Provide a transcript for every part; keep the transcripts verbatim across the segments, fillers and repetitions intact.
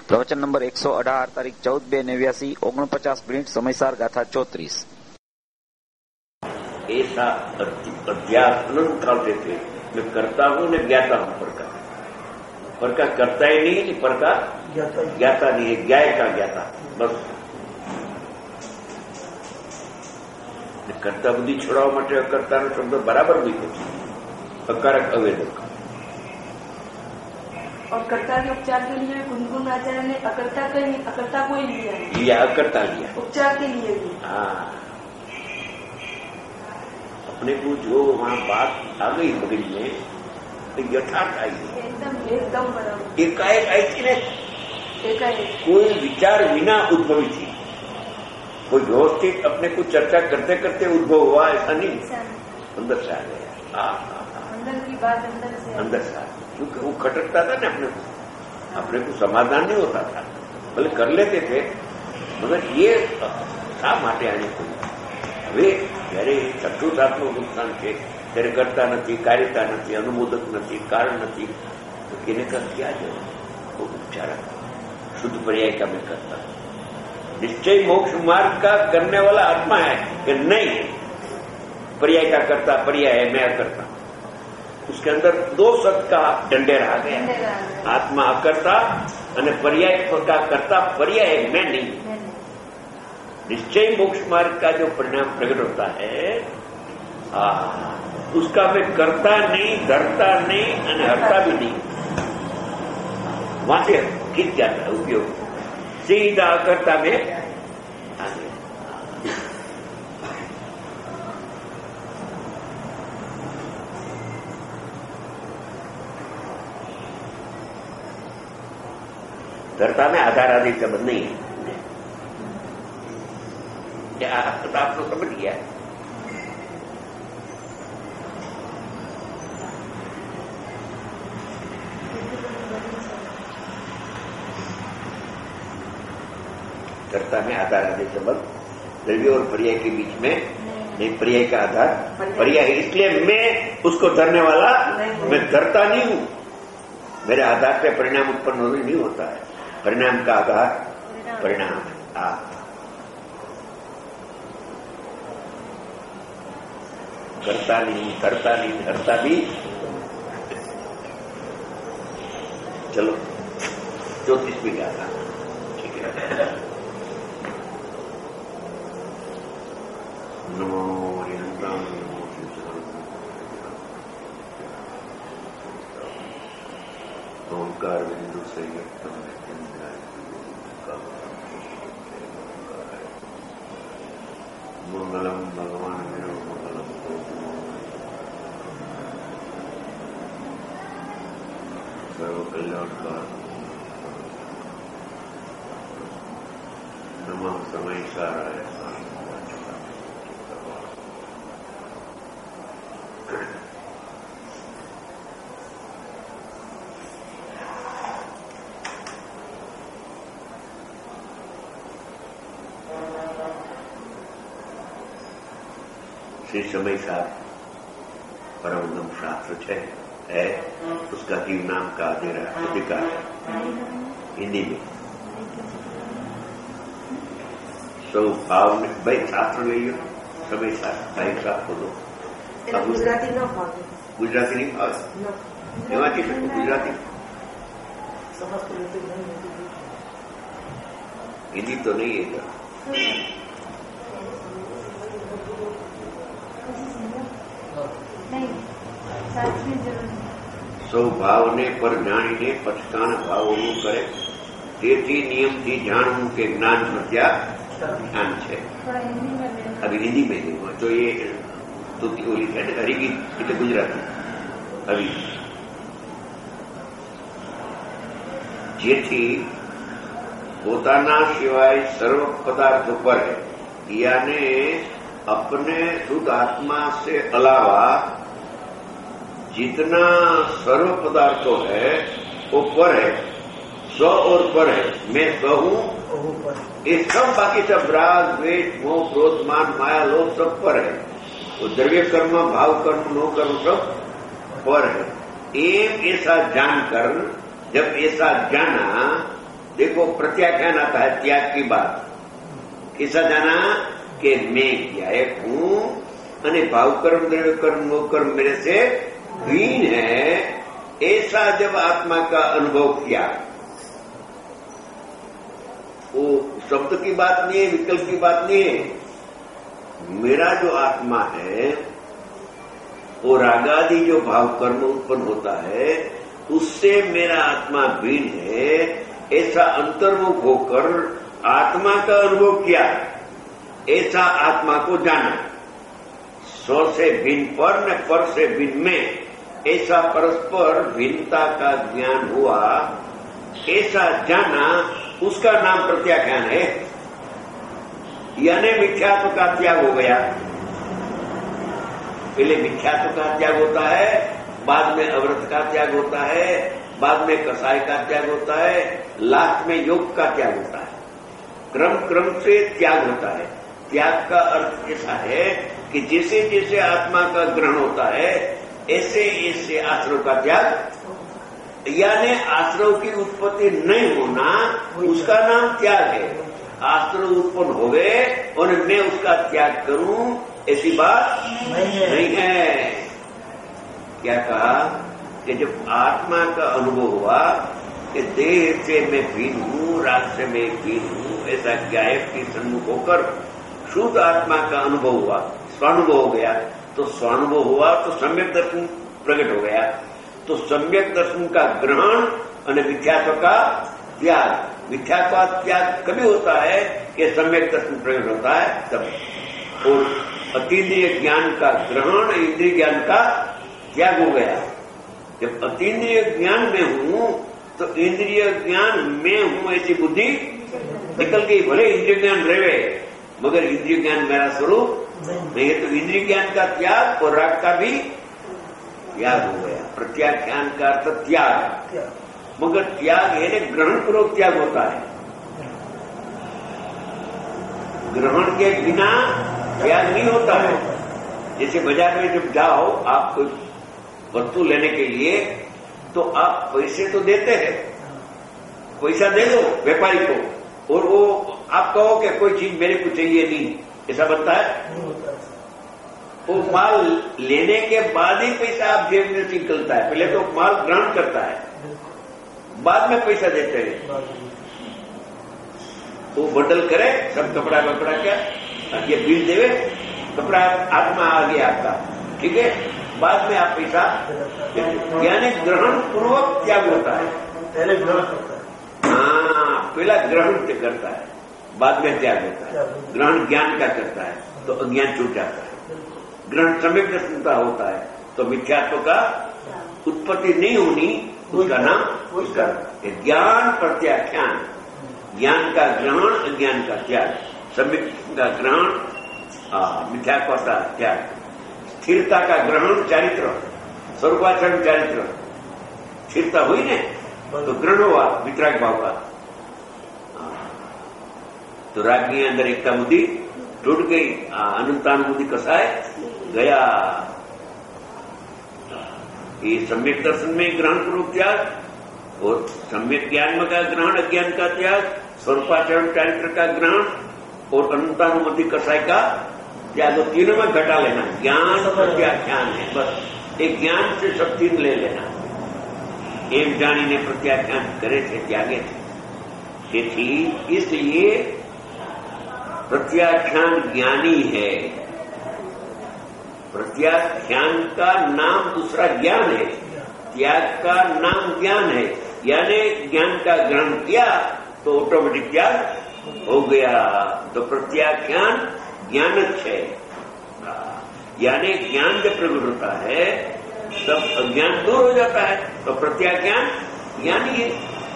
પ્રવચન નંબર એકસો અઢાર તારીખ ચૌદ બે નેવ્યાસી ઓગણપચાસ મિનિટ સમયસાર ગાથા ચોત્રીસ। ऐसा अध्यास अनंत काल से थे, मैं करता हूं न ज्ञाता हूं। पर का पर का करता ही नहीं, पर का ज्ञाता नहीं है, ज्ञाय का ज्ञाता बस। करता बुद्धि छोड़वा માટે અકર્તાનો શબ્દ બરાબર મૂક્યો છે, અકારક અવેદક। और कर्ता के उपचार के लिए गुनगुन आचार्य ने अकर्ता का अकर्ता को ही लिया लिया अकर्ता लिया उपचार के लिए भी। हाँ, अपने को जो वहां बात आ गई मगज में तो यथार्थ आई, एकदम एकदम बराबर एकाएक आई थी ने, एकाएक कोई विचार बिना उद्भवी थी। कोई व्यवस्थित अपने को चर्चा करते करते उद्भव हुआ ऐसा नहीं, अंदर से आ गया। अंदर की बात अंदर से अंदर से आ गया, क्योंकि वो खटकता था ना अपने को, अपने को समाधान नहीं होता था। भले कर लेते थे मगर ये शा માટે આને કોઈ હવે જયારે ચતુર્થાત્મક નુકસાન છે ત્યારે કરતા નથી, કાર્યતા નથી, અનુમોદક નથી, કારણ નથી, તો કેને કર ક્યાં જવું? वो उपचार शुद्ध पर्याय का मैं करता हूं। निश्चय मोक्ष मार्ग का करने वाला आत्मा है कि नहीं, पर्याय का करता पर्याय है, मैं करता। उसके अंदर दो शब्द का डंडेर आ गया, आत्मा अकर्ता और पर्याय का करता पर्याय है, मैं नहीं। निश्चय मोक्ष मार्ग का जो परिणाम प्रकट होता है आ, उसका मैं करता नहीं, धरता नहीं और हरता भी नहीं। वहां से खींच जाता है उपयोग, सीधा अकर्ता में आ गया। धरता में आधार आदि संबंध नहीं है, क्या आप तो समझ गया। धरता में आधार आदि संबंध द्रव्य और पर्याय के बीच में नहीं, पर्याय का आधार पर्याय है, इसलिए मैं उसको धरने वाला, मैं धरता नहीं हूं। मेरे आधार से परिणाम उत्पन्न होने नहीं होता है, परिणाम का आधार परिणाम है। करता नहीं, करता नहीं, धरता भी। चलो चौतीस भी गया था, ठीक है। नमो हरिहंतां नमो शिवसुतां ओंकार बिंदु से व्यक्तम मंगलम भगवान विनो मंगलम सर्व कल्याणकार नमः समय साराय श्री समय सार परम उद्गम शास्त्र है, है उसका जीव नाम का अधिकार है हिंदी में। सौ भाव में भाई शास्त्र ले लो, समय सार भाई साहब बोलो। गुजराती न गुजराती नहीं भाव एवं गुजराती हिंदी तो नहीं है। સૌ ભાવને પર જાણીને પછતાણ ભાવોનું કરે, તેથી નિયમથી જાણવું કે જ્ઞાન પ્રત્યા જ્ઞાન છે। अभी हिंदी में दूंगा तो ये तो ओली कहते हरीगीत એટલે ગુજરાતી હરી, જેથી પોતાના સિવાય સર્વ પદાર્થો પર है, यानी अपने शुद्ध आत्मा से अलावा जितना सर्व पदार्थों है वो पर है, स्व और पर है, मैं स्व हूं, ये सब बाकी सब राग द्वेष मोह क्रोध मान माया लोभ सब पर है। वो द्रव्य कर्म भाव कर्म नो कर्म सब पर है। एक ऐसा जानकर जब ऐसा जाना देखो प्रत्याख्यान आता है त्याग की बात। कैसा जाना कि मैं ज्ञायक हूं અને भाव कर्म द्रव्य कर्म वो कर्म मेरे से हीन है, ऐसा जब आत्मा का अनुभव किया, वो शब्द की बात नहीं है, विकल्प की बात नहीं है। मेरा जो आत्मा है वो रागादि जो भाव कर्म उत्पन्न होता है उससे मेरा आत्मा भिन्न है, ऐसा अंतर्मुख होकर आत्मा का अनुभव किया, ऐसा आत्मा को जाना। स्व से भिन्न पर न पर से भिन्न में ऐसा परस्पर भिन्नता का ज्ञान हुआ, ऐसा जाना, उसका नाम प्रत्याख्यान है। यानी मिथ्यात्व का त्याग हो गया। पहले मिथ्यात्व का त्याग होता है, बाद में अव्रत का त्याग होता है, बाद में कसाय का त्याग होता है, लास्ट में योग का त्याग होता है। क्रम क्रम से त्याग होता है। त्याग का अर्थ ऐसा है कि जैसे जैसे आत्मा का ग्रहण होता है ऐसे ऐसे आश्रव का त्याग, यानी आश्रव की उत्पत्ति नहीं होना, उसका नाम त्याग है। आश्रव उत्पन्न हो गए और मैं उसका त्याग करूं, ऐसी बात नहीं है, नहीं है। क्या कहा कि जब आत्मा का अनुभव हुआ कि देह से मैं भिन्न हूं, राग से मैं भिन्न हूं, ऐसा ज्ञायक के सन्मुख होकर शुद्ध आत्मा का अनुभव हुआ, स्वानुभव हो गया। तो स्वानुभव हुआ तो सम्यक दर्शन प्रकट हो गया। तो सम्यक दर्शन का ग्रहण और मिथ्यात्व का त्याग। मिथ्यात्व का त्याग कभी होता है कि सम्यक दर्शन प्रकट होता है तब। और अतीन्द्रिय ज्ञान का ग्रहण, इंद्रिय ज्ञान का त्याग हो गया। जब अतीन्द्रिय ज्ञान में हूं तो इंद्रिय ज्ञान में हूं ऐसी बुद्धि निकल गई। भले इंद्रिय ज्ञान रहे मगर इंद्रिय ज्ञान मेरा स्वरूप नहीं है। तो इंद्रिय ज्ञान का त्याग और राग का भी त्याग हो गया। प्रत्याख्यान का अर्थ त्याग, मगर त्याग है ना ग्रहण पूर्वक त्याग होता है। ग्रहण के बिना त्याग नहीं होता है। जैसे बाजार में जब जाओ आप कोई वस्तु लेने के लिए तो आप पैसे तो देते हैं, पैसा दे दो व्यापारी को, और वो आप कहो कि कोई चीज मेरे को चाहिए नहीं, ऐसा बनता है? वो माल लेने के बाद ही पैसा आप जेब में से निकलता है। पहले तो माल ग्रहण करता है, बाद में पैसा देते हैं। वो बंडल करे सब कपड़ा वपड़ा क्या, ये बिल देवे, कपड़ा आत्मा आ गया आपका, ठीक है, बाद में आप पैसा, यानी ग्रहण पूर्वक त्याग होता है। पहले ग्रहण करता है। हाँ, पहला ग्रहण करता है, बाद में त्याग होता है। ग्रहण ज्ञान का करता है तो अज्ञान छूट जाता है। ग्रहण सम्यक दर्शन का होता है तो मिथ्यात्व का उत्पत्ति नहीं होनी, उसका नाम उसका ज्ञान प्रत्याख्यान। ज्ञान का ग्रहण, अज्ञान का त्याग। सम्यक का ग्रहण, मिथ्यात्व का त्याग। स्थिरता का ग्रहण चारित्र, स्वरूपाचरण चारित्र। स्थिरता हुई ने तो ग्रहण हुआ वितराग भाव का। तो राग के अंदर एकता बुद्धि टूट गई, अनंतानुभूति कसाय गया। ये सम्यक दर्शन में ग्रहण पूर्वक त्याग और सम्यक ज्ञान का ग्रहण, अज्ञान का त्याग, स्वरूपाचरण चारित्र का ग्रहण और अनंतानुभूति कसाय का त्याग। तीनों में घटा लेना। ज्ञान प्रत्याख्यान है, बस एक ज्ञान से सब तीन ले लेना। एक जानी ने प्रत्याख्यान करे थे, त्यागे थे, इसलिए प्रत्याख्यान ज्ञानी है। प्रत्याख्यान का नाम दूसरा ज्ञान है, त्याग का नाम ज्ञान है। यानी ज्ञान का ग्रहण किया तो ऑटोमेटिक त्याग हो गया। तो प्रत्याख्यान ज्ञान है, यानी ज्ञान जब प्रकट होता है तब अज्ञान दूर हो जाता है। तो प्रत्याख्यान ज्ञानी है।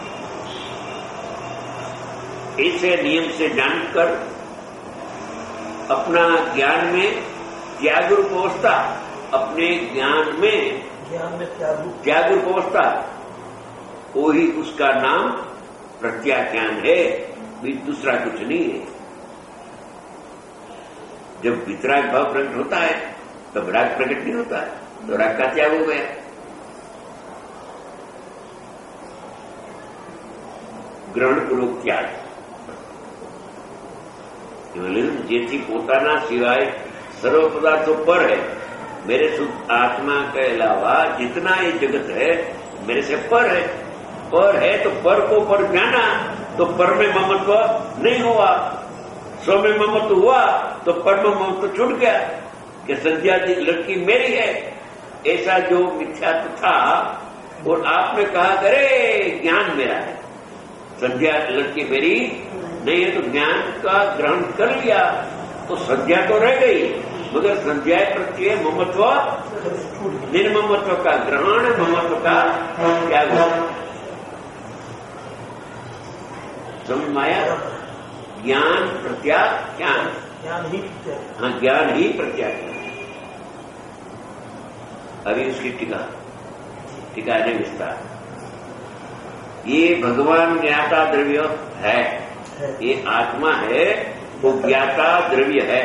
ऐसे नियम से जानकर अपना ज्ञान में त्याग रूप अवस्था, अपने ज्ञान में ज्ञान में त्याग त्याग रूप अवस्था, वही उसका नाम प्रत्याख्यान है, भी दूसरा कुछ नहीं है। जब वितराग भाव प्रकट होता है तब राग प्रकट नहीं होता है, तो राग का त्याग हो गया। ગ્રહણપૂર્વક ત્યાગ. જેથી પોતાના સિવાય सर्व पदार्थों पर है. मेरे शुद्ध आत्मा के अलावा जितना ये जगत है मेरे से पर है. पर है तो पर को पर जाना तो पर में ममत्व नहीं हुआ. स्व में ममत्व हुआ तो पर में ममत्व छूट गया कि संध्या लड़की मेरी है. ऐसा जो मिथ्यात्व था और आपने कहा करे ज्ञान मेरा है, संध्या लड़की मेरी नहीं है, तो ज्ञान का ग्रहण कर लिया तो संध्या तो रह गई, मगर संध्या प्रत्यय ममत्व निर्ममत्व का ग्रहण, ममत्व का त्याग. समझ में आया? ज्ञान प्रत्याग ज्ञान, ज्ञान ही प्रत्याग. हाँ, ज्ञान ही प्रत्याग. अभी उसकी टीका टीका ने विस्तार. ये भगवान ज्ञाता द्रव्य है, ये आत्मा है वो ज्ञाता द्रव्य है.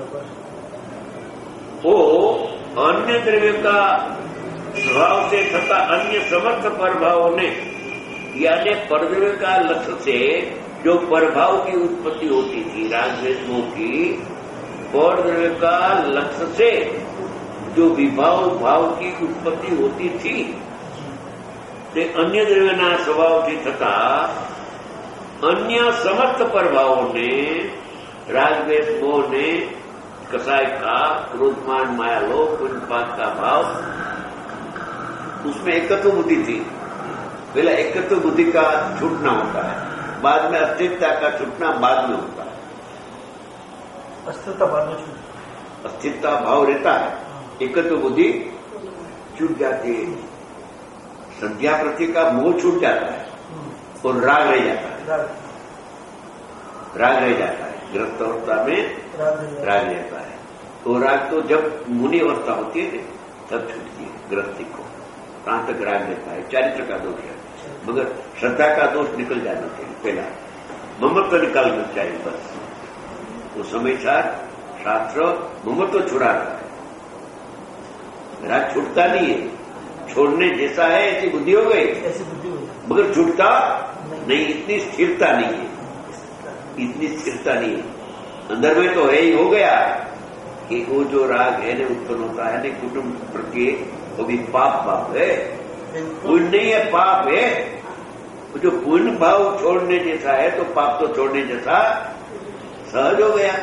वो अन्य द्रव्य का स्वभाव से तथा अन्य समर्थ प्रभावों ने यानी परद्रव्य का लक्ष्य से जो प्रभाव की उत्पत्ति होती थी राजवेशों की, परद्रव्य का लक्ष्य से जो विभाव भाव की उत्पत्ति होती थी તે अन्य દ્રવ્યના સ્વભાવથી થતા अन्य समर्थ प्रभावों रागद्वेष मोह ने कसाय का क्रोधमान माया लोभ पुण्यपात का भाव, उसमें एकत्व बुद्धि थी. पहले एकत्व बुद्धि का छूटना होता है, बाद में अस्थिरता का छूटना बाद में होता है. अस्थिरता बाद में छूट, अस्थिरता भाव रहता है, एकत्व बुद्धि छूट जाती है. संध्या प्रति का मोह छूट जाता है और राग रह जाता है. राग रह जाता है. गृहस्थ अवस्था में राग रहता है. तो राग तो जब मुनि अवस्था होती है तब छूटती है गृहस्थी को. कहां तक राग रहता है? चारित्र का दोष है, मगर श्रद्धा का दोष निकल जाना चाहिए. पहला ममत्व निकालना चाहिए बस. वो समय सार शास्त्र ममत्व छुड़ाता है. राग छूटता नहीं है. छोड़ने जैसा है ऐसी बुद्धि हो गई, ऐसी बुद्धि हो गई, मगर छूटता नहीं. इतनी स्थिरता नहीं है, इतनी स्थिरता नहीं है. अंदर में तो है ही हो गया कि वो जो राग है ने उत्पन्न होता है ने कुटुंब प्रति, वो भी पाप पाप है, पुण्य नहीं है, पाप है. वो जो पुण्य भाव छोड़ने जैसा है तो पाप तो छोड़ने जैसा सहज हो गया.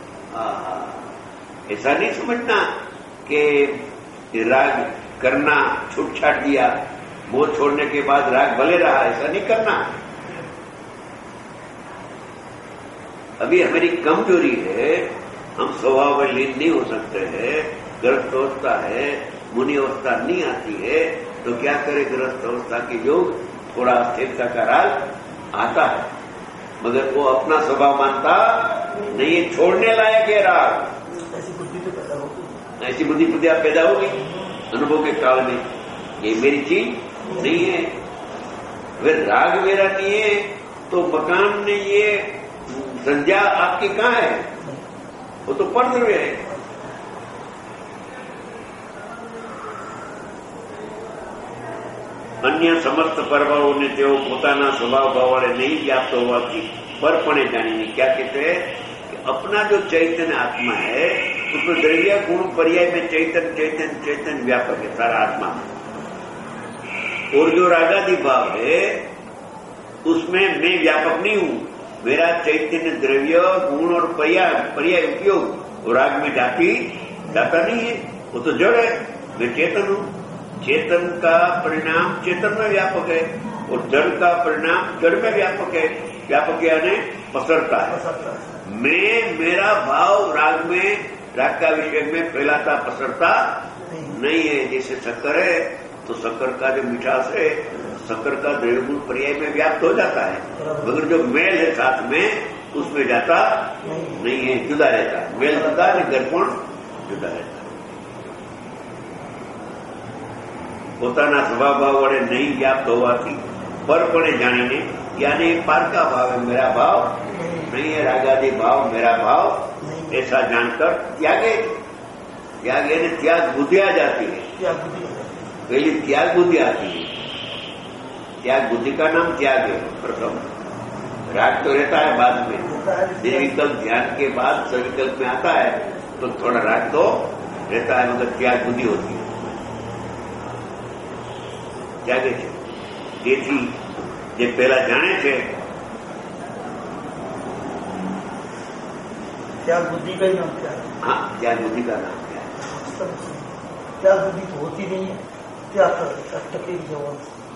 ऐसा नहीं समझना कि राग करना छूट छाट दिया, मोह छोड़ने के बाद राग भले रहा, ऐसा नहीं करना. अभी हमारी कमजोरी है, हम स्वभाव में लीन नहीं हो सकते हैं. गृहस्थ अवस्था है, मुनि अवस्था नहीं आती है, तो क्या करे? गृहस्थ अवस्था के योग थोड़ा स्थिरता का राग आता है, मगर वो अपना स्वभाव मानता नहीं है. छोड़ने लायक है राग. ऐसी बुद्धि तो पैदा होगी, ऐसी बुद्धि बुद्धि आप पैदा होगी अनुभव के काल में. ये मेरी चीज नहीं है. अगर राग मेरा नहीं है तो मकान में ये संज्ञा आपकी कहां है? वो तो परद्रव्य है. अन्य समस्त प्रभावों તેઓ પોતાના સ્વભાવ ભાવવાળે નહીં વ્યાપ્ત હોવાથી પરપણે જાણીને क्या कहते हैं कि अपना जो चैतन्य आत्मा है उसमें द्रव्य गुण पर्याय में चैतन्य चैतन्य चैतन्य व्यापक है सारा आत्मा में. और जो रागादि भाव है उसमें मैं व्यापक नहीं हूं. मेरा चैतन्य द्रव्य गुण और पर्याय पर्याय उपयोग वो राग में जाती जाता नहीं है. वो तो जड़ है, मैं चेतन हूं. चेतन का परिणाम चेतन में व्यापक है और जड़ का परिणाम जड़ में व्यापक है. व्यापक यानी पसरता है. मैं मेरा भाव राग में राग का विषय में फैलाता पसरता नहीं है. जैसे शक्कर है तो शक्कर का जो मिठास है शक्कर का द्रव्य गुण पर्याय में व्याप्त हो जाता है, मगर जो मेल है साथ में उसमें जाता नहीं है, जुदा रहता है. मेल जुदा है, दर्पण जुदा रहता है. પોતાના સ્વભાવ ભાવ વડે નહીં વ્યાપ્ત હોવાથી પરપણે જાણીને यानी पारका भाव है मेरा भाव नहीं है, रागादि भाव मेरा भाव ऐसा जानकर त्यागे. त्याग यानी त्याग बुद्धि आ जाती है. पहली त्याग बुद्धि आती है. त्याग बुद्धि का नाम त्याग है प्रथम. राग तो रहता है बाद में, निर्विकल्प ध्यान के बाद सविकल्प में आता है तो थोड़ा राग तो रहता है, मगर त्याग बुद्धि होती है। त्यागे છે તેથી જે પહેલા જાણે છે त्याग बुद्धि का ही नाम क्या है? हाँ, त्याग बुद्धि का नाम क्या है? त्याग बुद्धि तो होती नहीं है, त्याग कर टके की जवाब।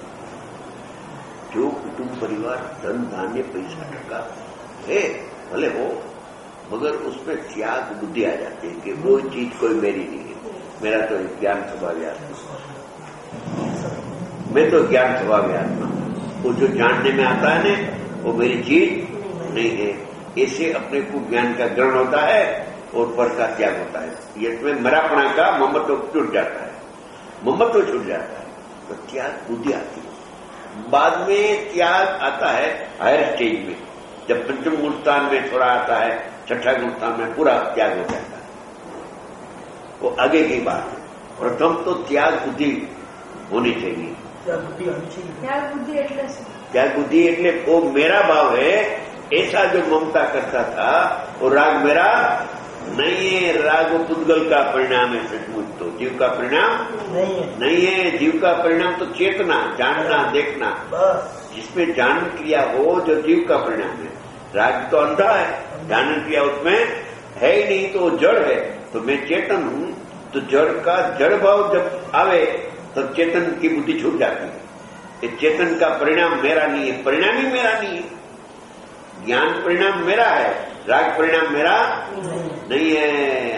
जो कुटुंब परिवार धन धान्य पैसा टका है भले हो, मगर उसमें त्याग बुद्धि आ जाती है कि वो चीज कोई मेरी नहीं है, मेरा तो ज्ञान स्वभाव आत्मा, मैं तो ज्ञान स्वभाव आत्मा, वो जो जानने में आता है ना वो मेरी चीज नहीं है। ऐसे अपने को ज्ञान का ग्रहण होता है और पर का त्याग होता है। इसमें मरापणा का ममत्व छूट जाता है, ममत्व छूट जाता है तो त्याग बुद्धि आती है। बाद में त्याग आता है हायर स्टेज में, जब पंचम गुण स्थान में थोड़ा आता है, छठा गुण स्थान में पूरा त्याग हो जाता है, वो आगे की बात है। प्रथम तो त्याग बुद्धि होनी चाहिए। त्याग बुद्धि आनी चाहिए। त्याग बुद्धि એટલે શું? त्याग बुद्धि એટલે वो मेरा भाव है, ऐसा जो ममता करता था वो राग मेरा नहीं है। राग वो पुद्गल का परिणाम है, सचमुच तो जीव का परिणाम नहीं है, नहीं है। जीव का परिणाम तो चेतना, जानना, देखना, बस जिसमें ज्ञान क्रिया हो जो जीव का परिणाम है। राग तो अंधा है, ज्ञान क्रिया उसमें है ही नहीं, तो वो जड़ है। तो मैं चेतन हूं, तो जड़ का जड़ भाव जब आवे तो चेतन की बुद्धि छूट जाती है। ये चेतन का परिणाम मेरा नहीं है, परिणाम ही मेरा नहीं है। ज्ञान परिणाम मेरा है, राग परिणाम मेरा नहीं है।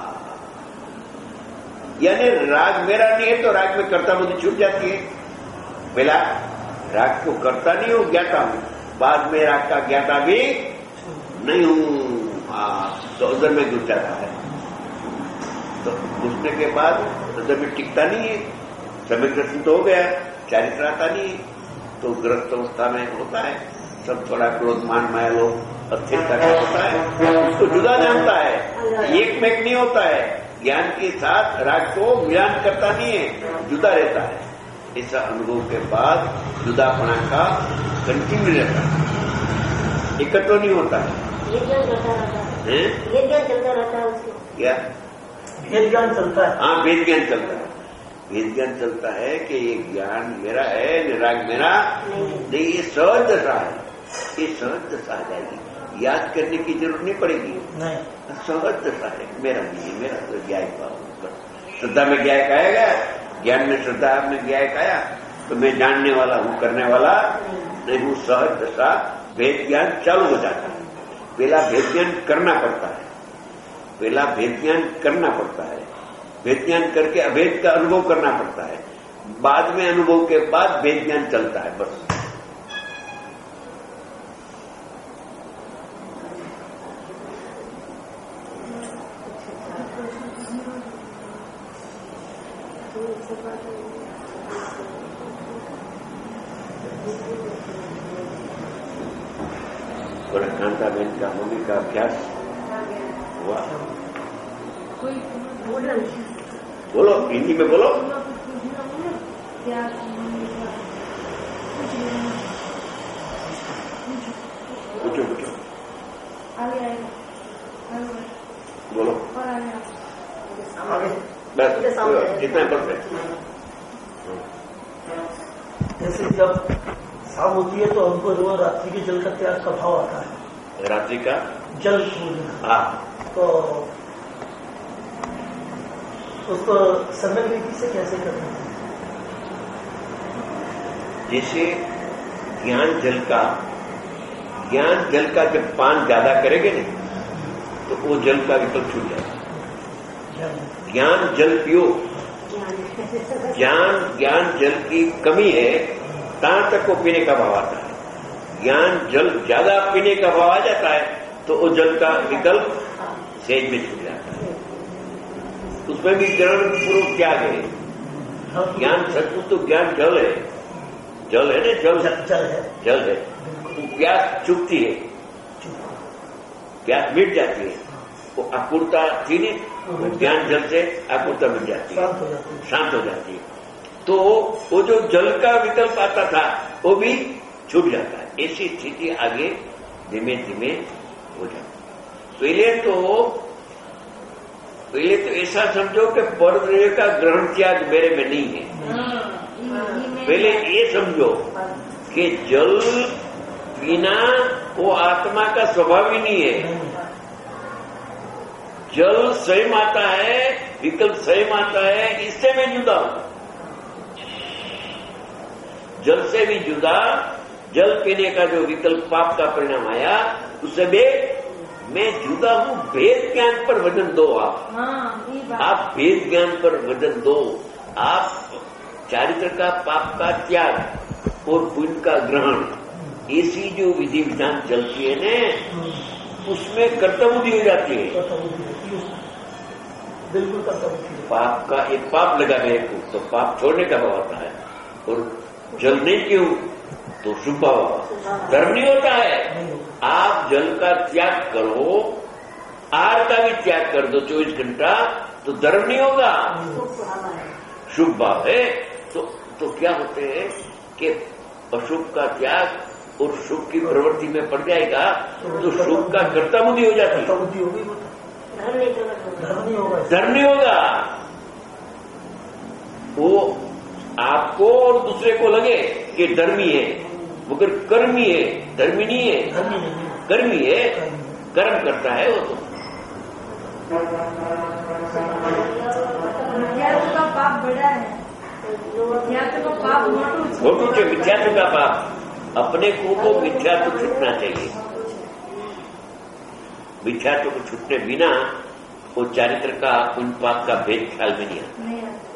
यानी राग मेरा नहीं है तो राग में कर्ता बुद्धि छूट जाती है। पहला राग को करता नहीं हूं, ज्ञाता हूं, बाद में राग का ज्ञाता भी नहीं हूं, तो उधर में घुस जाता है। तो घुसने के बाद उधर में टिकता नहीं है, समय ग्रस्त तो हो गया, चारित्र आता नहीं है, तो ग्रस्त अवस्था में होता है सब थोड़ा क्रोध मान माया लोग अस्थिरता का होता है, उसको जुदा जानता है, एक में एक नहीं होता है। ज्ञान के साथ राग को मिलान करता नहीं है, जुदा रहता है। ऐसा अनुभव के बाद जुदापना का कंटिन्यू रहता है, एकत्र नहीं होता है। ये ज्ञान चलता रहता है, ये ज्ञान चलता रहता है उसको क्या भेद ज्ञान चलता है। हाँ, वेद ज्ञान चलता है। वेद ज्ञान चलता है कि ये ज्ञान मेरा है, राग मेरा नहीं, ये सहज दशा है, ये सहज दशा आ जाएगी, याद करने की जरूरत नहीं पड़ेगी। नहीं, सहज दशा है, मेरा नहीं है, मेरा तो ज्ञायक भाव। श्रद्धा में ज्ञायक आया गया, ज्ञान में श्रद्धा में ज्ञायक आया, तो मैं जानने वाला हूं, करने वाला नहीं हूं। सहज दशा भेद ज्ञान चालू हो जाता है। पहला भेद ज्ञान करना पड़ता है, पहला भेद ज्ञान करना पड़ता है, भेद ज्ञान करके अभेद का अनुभव करना पड़ता है, बाद में अनुभव के बाद भेद ज्ञान चलता है। बस थोड़ा कांता बहन का मम्मी का अभ्यास हुआ। કોઈ बोलो, हिंदी में बोलो। क्या पूछो पूछो, आगे आएगा, बोलो और आगे आगे बस, जितना परफेक्ट। जैसे जब शाम होती है तो हमको रोज रात्रि के जल का त्याग का भाव आता है। रात्रि का जल पूजना, हाँ, तो उसको सम्यक रीति से कैसे करना है? जैसे ज्ञान जल का ज्ञान जल का जब पान ज्यादा करेंगे नहीं तो वो जल का विकल्प छूट जाएगा। ज्ञान जल पियो, ज्ञान ज्ञान जल की कमी है तहां तक वो पीने का भाव आता है। ज्ञान जल ज्यादा पीने का भाव आ जाता है तो वो जल का विकल्प सेज में छूट जाता है। उसमें भी ग्रहण पूर्वक त्याग है। ज्ञान सचमुच तो ज्ञान जल है, जल है ना, जल जल है, जल है। तो प्यास चुकती है, प्यास मिट जाती है, वो आकुलता थी नहीं, ज्ञान जल से आकुलता मिट जाती है, शांत हो जाती है। तो वो जो जल का विकल्प आता था वो भी छूट जाता है। ऐसी स्थिति आगे धीमे धीमे हो जाती। पहले तो पहले तो ऐसा समझो कि परद्रव्य का ग्रहण त्याग मेरे में नहीं है। पहले ये समझो कि जल पीना वो आत्मा का स्वभाव ही नहीं है। जल स्वयं आता है, विकल्प स्वयं आता है, इससे मैं जुदा हूं। जल से भी जुदा, जल पीने का जो विकल्प पाप का परिणाम आया, उससे भी मैं जुदा हूं। भेद ज्ञान पर वजन दो आप आप भेद ज्ञान पर वजन दो। आप चारित्र का पाप का त्याग और पुण्य का ग्रहण, ऐसी जो विधि विधान चलती है ना, उसमें कर्तव्य हो जाती है। बिल्कुल कर्तव्य। पाप का एक पाप लगा गए तो पाप छोड़ने का भाव आता है, और जल नहीं क्यों तो शुभ भाव। धर्म नहीं होता है। आप जल का त्याग करो, आहार का भी त्याग कर दो चौबीस घंटा, तो धर्म नहीं होगा, शुभ भाव है। तो तो क्या होते हैं कि अशुभ का त्याग और शुभ की प्रवृत्ति में पड़ जाएगा, तो शुभ का कर्ता बुद्धि हो जाती है, धर्म नहीं होगा। धर्म नहीं होगा। वो आपको और दूसरे को लगे कि धर्मी है, मगर कर्मी है, धर्मी नहीं है। कर्मी है, कर्म करता है वो। तो मिथ्यात्व का पाप बड़ा है, मिथ्यात्व का पाप मोटू से मिथ्यात्व का पाप। अपने को को मिथ्यात्व छूटना चाहिए। मिथ्यात्व को छूटने बिना वो चारित्र का उन पाप का भेद ख्याल में नहीं आता।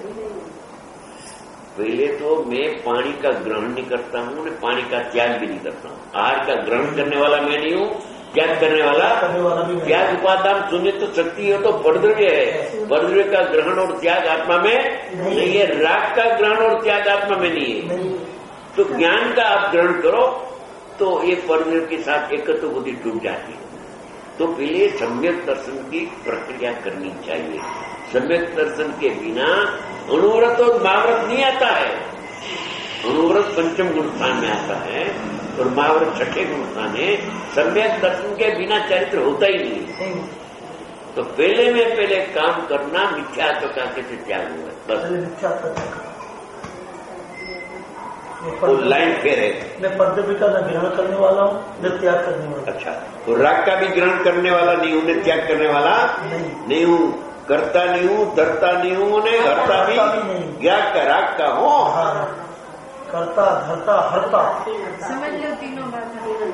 पहले तो मैं पानी का ग्रहण नहीं करता हूं, मैं पानी का त्याग भी नहीं करता हूं। आहार का ग्रहण करने वाला मैं नहीं हूं, त्याग करने वाला त्याग उपादान शून्य तो शक्ति है, तो परद्रव्य है। परद्रव्य का ग्रहण और त्याग आत्मा में नहीं है। राग का ग्रहण और त्याग आत्मा में नहीं है। तो ज्ञान का आप ग्रहण करो तो ये परद्रव्य के साथ एकत्व बुद्धि टूट जाती है। तो पहले सम्यक दर्शन की प्रक्रिया करनी चाहिए। सम्यक दर्शन के बिना अनुव्रत और महाव्रत नहीं आता है। अनुव्रत पंचम गुण स्थान में आता है और महाव्रत छठे गुण स्थान है। सम्यक दर्शन के बिना चरित्र होता ही नहीं। तो पहले में पहले काम करना मिथ्यात्व का कैसे त्याग हुआ, बस वो लाइन फेर है। मैं पद्धति का न ग्रहण करने वाला हूँ, न त्याग करने वाला। अच्छा, तो राग का भी ग्रहण करने वाला नहीं हूं, न त्याग करने वाला नहीं हूं, करता नहीं हूं, धरता नहीं हूं, उन्हें हरता भी ज्ञान का राग का हो। करता, धरता, हरता, समझ लो तीनों बात।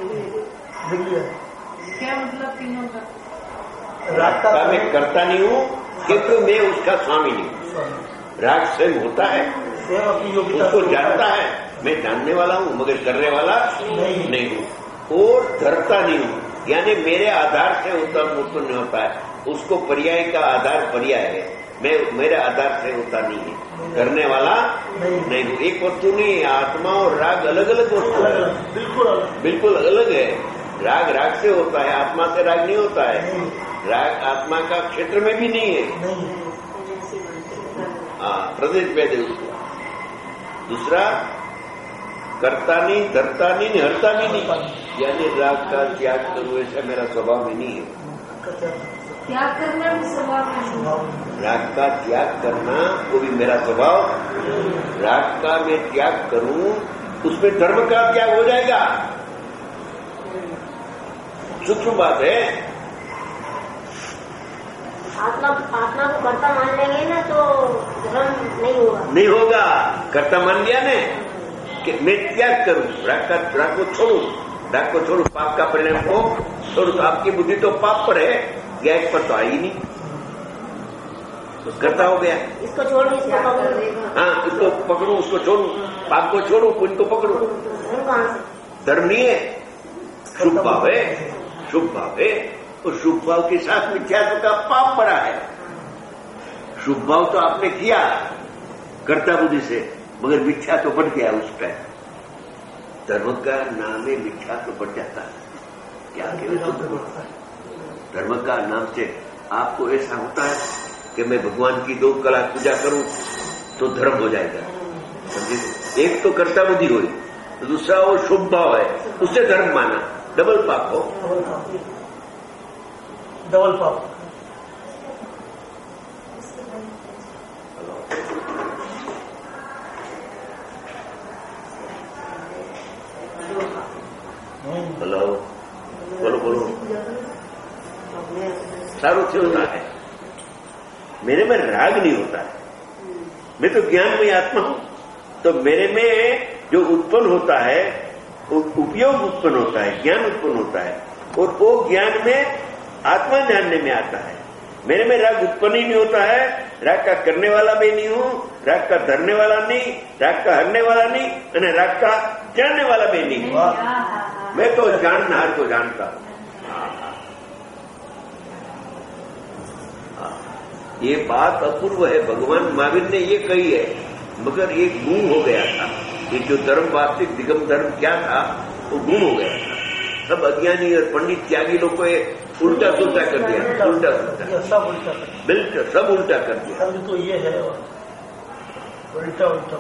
क्या मतलब तीनों का? राग का मैं करता नहीं हूं क्योंकि मैं उसका स्वामी नहीं हूं। राग स्वयं होता है, स्वयं अपनी योग्यता उसको जानता है, मैं जानने वाला हूं मगर करने वाला नहीं हूं। और धरता नहीं हूं, यानी मेरे आधार से उत्तम उत्पन्न होता है, उसको पर्याय का आधार पर्याय है, मैं मेरे आधार से होता नहीं है। करने वाला नहीं हूं। एक वस्तु नहीं है। आत्मा और राग अलग अलग वस्तु है, बिल्कुल बिल्कुल अलग है। राग राग से होता है, आत्मा से राग नहीं होता है। राग आत्मा का क्षेत्र में भी नहीं है। हाँ, प्रदेश भेद है उसको। दूसरा, करता नहीं, धरता नहीं, हरता भी नहीं, यानी राग का त्याग करूं ऐसा मेरा स्वभाव में नहीं है। त्याग करना भी स्वभाव है। राग का त्याग करना वो भी मेरा स्वभाव। राग का मैं त्याग करूं, उसमें धर्म का त्याग हो जाएगा। सूक्ष्म बात है। आत्मा आत्मा को कर्ता मान लेंगे ना तो धर्म नहीं होगा। नहीं होगा। कर्ता मान लिया ने कि मैं त्याग करूं, राग का राग को छोड़ू, राग को छोड़ू, पाप का परिणाम को छोड़ू। तो आपकी बुद्धि तो पाप पर है, ज्ञान पर तो आई नहीं, तो कर्ता हो गया। इसको छोड़ू, इसको पकड़ू। हाँ, इसको पकड़ू, उसको छोड़ू, पाप को छोड़ू, पुण्य को पकड़ू। धर्म नहीं है, शुभ भाव है, शुभ भाव है। और शुभ भाव के साथ मिथ्यात्व का पाप पड़ा है। शुभ भाव तो आपने किया कर्ता बुद्धि से, मगर मिथ्या तो बढ़ गया उस टाइम। धर्म का नाम में मिथ्या तो बढ़ जाता है। क्या धर्म का नाम से आपको ऐसा होता है कि मैं भगवान की दो कला पूजा करूं तो धर्म हो जाएगा। समझे? एक तो कर्ता बुद्धि हुई, दूसरा वो शुभ भाव है, उससे धर्म माना, डबल पाप हो। डबल पाप, डबल पाप। हेलो, बोलो बोलो। सारू से होता है, मेरे में राग नहीं होता है, मैं तो ज्ञान में आत्मा हूं, तो मेरे में जो उत्पन्न होता है उपयोग उत्पन्न होता है, ज्ञान उत्पन्न होता है, और वो ज्ञान में आत्मा जानने में आता है। मेरे में राग उत्पन्न ही नहीं होता है, राग का करने वाला भी नहीं हूं, राग का धरने वाला नहीं, राग का हरने वाला नहीं, और राग का जानने वाला भी नहीं हूं। मैं तो जाननहार को जानता हूं। ये बात अपूर्व है, भगवान महावीर ने ये कही है, मगर ये गुम हो गया था। ये जो धर्म वास्तविक दिगम धर्म क्या था वो गुम हो गया था। सब अज्ञानी और पंडित त्यागी लोग को उल्टा सुल्टा कर दिया, उल्टा सुल्टा, सब उल्टा, बिल्कुल सब उल्टा कर दिया। तो ये है उल्टा उल्टा।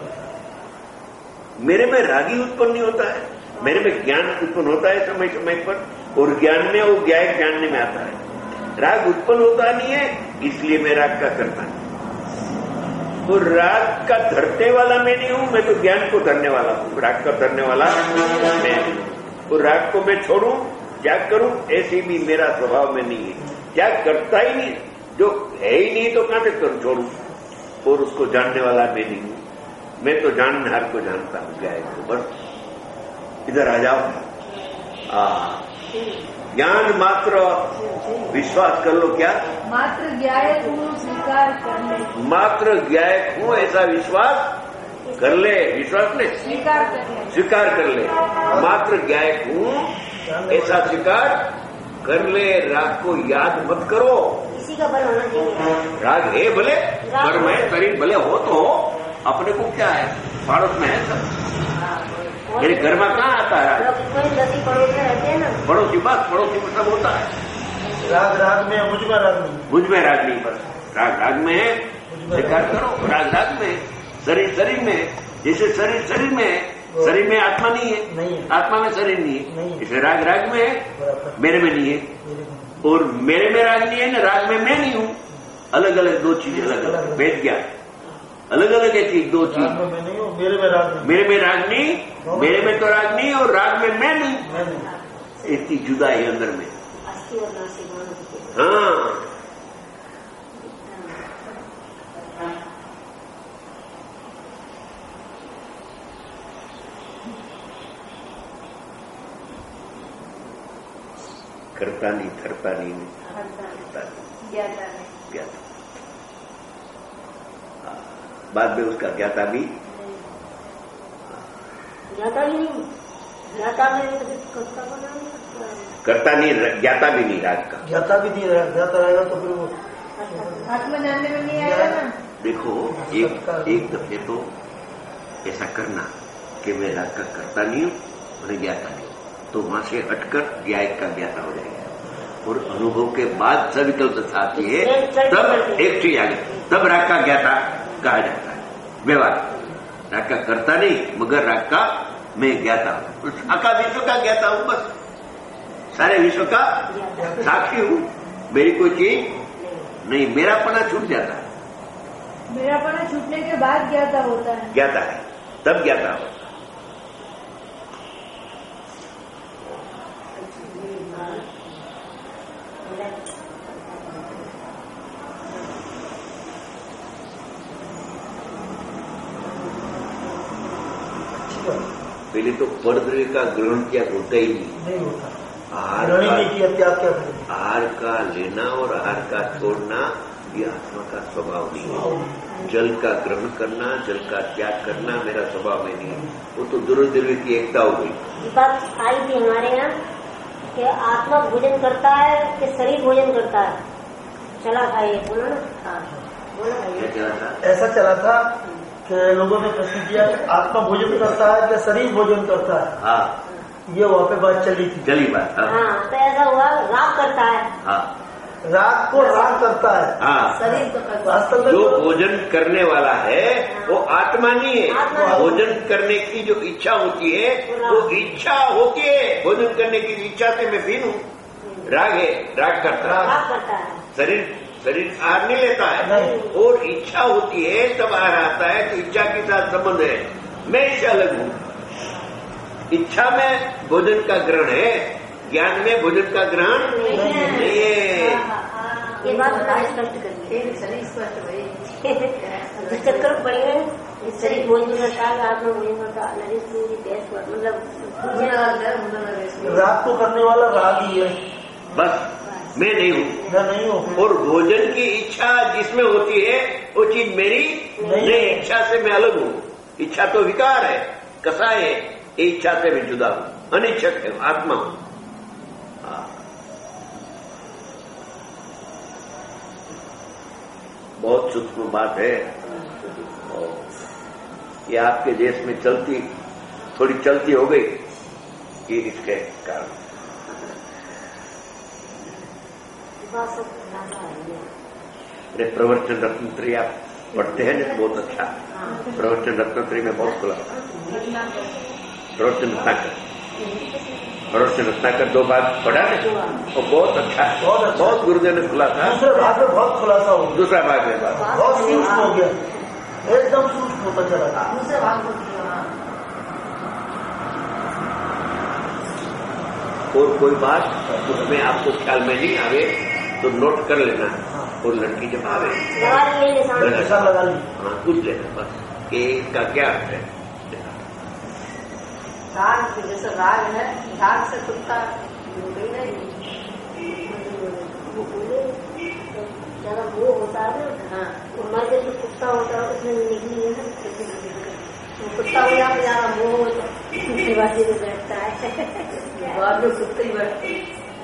मेरे में रागी उत्पन्न नहीं होता है, मेरे में ज्ञान उत्पन्न होता है समय समय पर, और ज्ञान में वो ज्ञान जानने में आता है। राग उत्पन्न होता नहीं है, इसलिए मैं राग का करता नहीं। तो राग का धरने वाला मैं नहीं हूं, मैं तो ज्ञान को धरने वाला हूं। राग का धरने वाला मैं, तो राग को मैं छोड़ूं, त्याग करूं, ऐसे भी मेरा स्वभाव में नहीं है। त्याग करता ही नहीं, जो है ही नहीं तो कहां से करूं, छोड़ूं। और उसको जानने वाला मैं नहीं हूं, मैं तो जाननहार को जानता हूं। क्या है तो बस इधर आ जाओ। आ, ज्ञान मात्र विश्वास कर लो, क्या मात्र ज्ञायक हूँ स्वीकार कर ले, मात्र ज्ञायक हूँ ऐसा विश्वास कर ले, विश्वास ने स्वीकार कर ले, स्वीकार कर ले। मात्र ज्ञायक हूँ ऐसा स्वीकार कर ले। राग को याद मत करो, इसी का बल होना चाहिए। राग है भले, पर मैं शरीर भले हो तो हो, अपने को क्या है, पड़ोस में है सब। मेरे घर में कहाँ आता है राग, पड़ोस में रहते हैं ना, पड़ोसी बात, पड़ोसी में सब होता है। राग राग में, मुझ में राग नहीं, मुझ में राग नहीं, बस राग राग में है, स्वीकार करो। राग राग में, शरीर शरीर में, जैसे शरीर शरीर में, शरीर में आत्मा नहीं है, नहीं है, आत्मा में शरीर नहीं है, इसे राग राग में है, मेरे में नहीं है। और मेरे में राग नहीं है ना, राग में मैं नहीं हूं। अलग अलग दो चीज, अलग अलग भेद गया, अलग अलग है चीज, दो चीज। मैं नहीं हूँ, मेरे में राग नहीं, मेरे में राग नहीं, मेरे में तो राग नहीं, और राग में मैं नहीं, इतनी जुदा है अंदर में। हाँ, करता नहीं, धरता नहीं, ज्ञाता नहीं, ज्ञाता। बाद में उसका ज्ञाता भी ज्ञाता भी नहीं, ज्ञाता में करता बना नहीं सकता, करता नहीं, ज्ञाता भी नहीं राग का। ज्ञाता भी नहीं रहेगा, ज्ञाता रहेगा तो फिर वो आत्मा जानने में नहीं आएगा ना। देखो, एक एक दफे तो ऐसा करना कि मैं राग का करता नहीं हूं, उन्हें ज्ञाता नहीं, तो वहां से हटकर ज्ञायक का ज्ञाता हो जाएगा। और अनुभव के बाद सविकल्प आती है, तब एक चीज आ गई, तब राग का ज्ञाता कहा जाता है। व्यवहार राग का करता नहीं, मगर राग का मैं ज्ञाता हूं, आका विश्व का ज्ञाता हूं, बस सारे विश्व का साक्षी हूं। मेरी कोई चीज नहीं, मेरापना छूट जाता है। मेरापना छूटने के बाद ज्ञाता होता है, ज्ञाता है, तब ज्ञाता होता है। पहले तो परद्रव्य का ग्रहण किया होता ही नहीं, नहीं होता, आहार ग्रहण का, नहीं किया, त्याग क्या करें। आहार का लेना और आहार का छोड़ना ये आत्मा का स्वभाव नहीं है। जल का ग्रहण करना, जल का त्याग करना मेरा स्वभाव में नहीं है। वो तो दुर्व द्रव्य की एकता हो गई। बात आई थी हमारे यहाँ कि आत्मा भोजन करता है कि शरीर भोजन करता है, चला था ये, बोलो ना। हाँ, बोलो क्या चला था? ऐसा चला था कि लोगों ने प्रश्न किया कि आत्मा भोजन करता है कि शरीर भोजन करता है। हाँ, ये वहाँ पे बात चली थी, चली बात। हाँ, हाँ, तो ऐसा हुआ राग करता है, हाँ, राग को राग करता है। हाँ, शरीर तो करता वास्तव में जो तो भोजन करने वाला है वो आत्मा नहीं है। आत्मा नहीं। भोजन करने की जो इच्छा होती है वो इच्छा होती है। भोजन करने की इच्छा से मैं पीनू, राग है, राग करता है। राग करता है। शरीर शरीर आहार नहीं लेता है नहीं। और इच्छा होती है तब आहार आता है, तो इच्छा के साथ संबंध है। मैं इससे अलग हूं। इच्छा में भोजन का ग्रहण है, ज्ञान में भोजन का ग्रहण नहीं है। नहीं है। ये बात बड़ा स्पष्ट कर दी। है शरीर स्पष्ट भाई। जिस चक्कर पड़ गए, शरीर भोजन करता है, आत्मा भोजन करता है, नरेश पूरी देश पर मतलब राग को करने वाला राग ही है, बस मैं नहीं हूं। मैं नहीं हूँ। और भोजन की इच्छा जिसमें होती है वो चीज मेरी नहीं। नहीं। इच्छा से मैं अलग हूं। इच्छा तो विकार है, कसाय है। ये इच्छा से मैं जुदा हूं, अनिच्छक है, आत्मा हूं। हाँ। बहुत सूक्ष्म बात है और ये आपके देश में चलती थोड़ी चलती हो गई ये इसके कारण। अरे प्रवचन रत्नत्रय आप पढ़ते हैं ना, बहुत अच्छा। प्रवचन रत्नत्रय में बहुत खुला प्रवचन रत्नाकर प्रवचन रत्नाकर दो बार पढ़ा ना, वो बहुत अच्छा है। बहुत अच्छा। बहुत गुरुदेव ने खुला था। दूसरे भाग में बहुत खुलासा हो गया, दूसरा भाग में बात बहुत सूक्ष्म हो गया, एकदम सूक्ष्म होता चला गया। दूसरे भाग में और कोई बात उसमें आपको ख्याल में नहीं आवे तो नोट कर लेना। और लड़की जब आवे लगा लिए निशान। निशान लगा ली। हाँ, पूछ लेना बस कि इसका क्या अर्थ है। राग जैसे राग है, राग से कुत्ता नहीं। ज्यादा मोह होता है ना, हाँ, तो मर के जो कुत्ता होता है उसमें निकली है ना, तो कुत्ता हो जाता ज्यादा मोह होता है, बाकी में बैठता है, बाद में कुत्ते ही बैठते।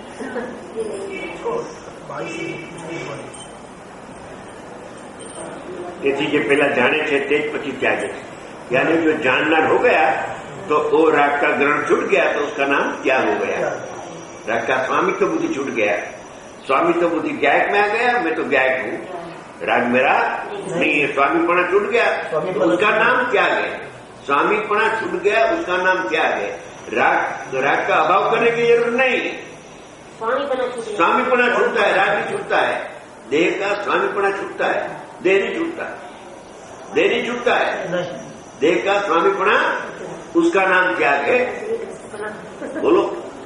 તેથી જે પેલા જાણે છે તે જ પછી ત્યાગે છે, यानी जो जानना हो गया तो वो राग का ग्रहण छूट गया तो उसका नाम त्याग हो गया। राग का स्वामित्व बुद्धि छूट गया, स्वामित्व बुद्धि गायक में आ गया, मैं तो गायक हूँ, राग मेरा नहीं है। स्वामीपना छूट गया तो उसका नाम त्याग है। स्वामीपना छूट गया उसका नाम त्याग है। राग राग का अभाव करने की जरूरत नहीं। स्वामीपना छूटता है, राग भी छूटता है, देह का स्वामीपना छूटता है, देह नहीं छूटता, देह नहीं छूटता है। देह का स्वामीपना उसका नाम त्याग है। बोलो,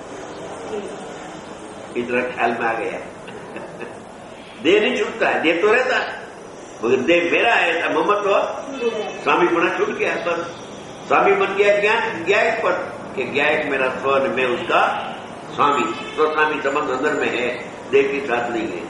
इतना ख्याल में आ गया। देह नहीं छूटता है, देह तो रहता है, मगर देह मेरा है ऐसा ममत्व स्वामीपना छूट गया। बस स्वामी बन गया ज्ञान गायक पर कि गायक मेरा स्व, मैं उसका स्वामी। तो स्वामी संबंध अंदर में है, देह के साथ नहीं है।